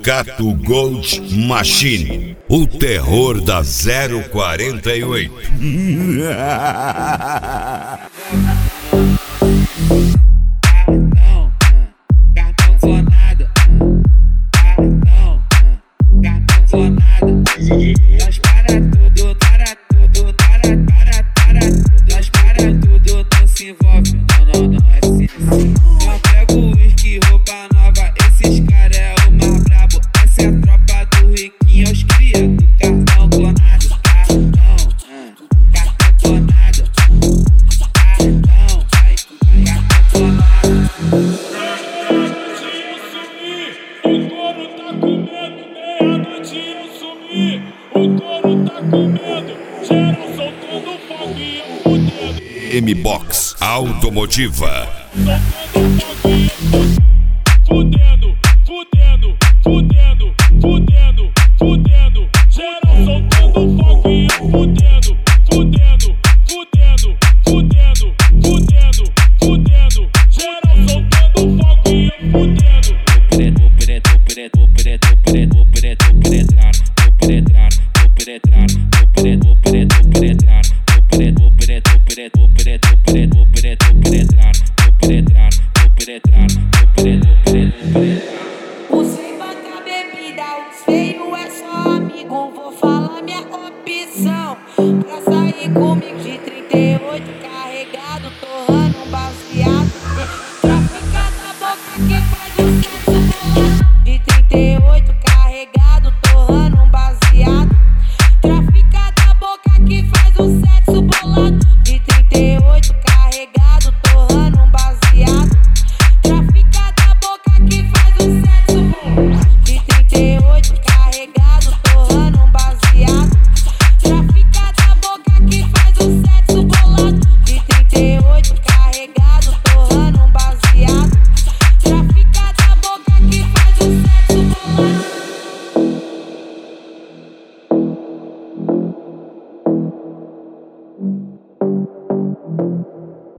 Sindicato Gold Machine, o terror da 048. Nós para tudo, para tudo, para nós para tudo, não se envolve, não, é assim. Não pego o whisky, roupa nova, esses cara é o mais brabo. Essa é a tropa do riquinho, os cria do cartão clonado. Cartão clonado. Cartão clonado. O couro tá com medo, meia-noite eu sumi. O couro tá com medo, geral soltando fogo e eu fudendo. M-Box Automotiva. Soltando fogo e eu fudendo, fudendo, fudendo, fudendo, fudendo. Geral soltando fogo e eu fudendo, fudendo, fudendo, fudendo, fudendo, fudendo. Geral soltando fogo e eu fudendo. Penetrar.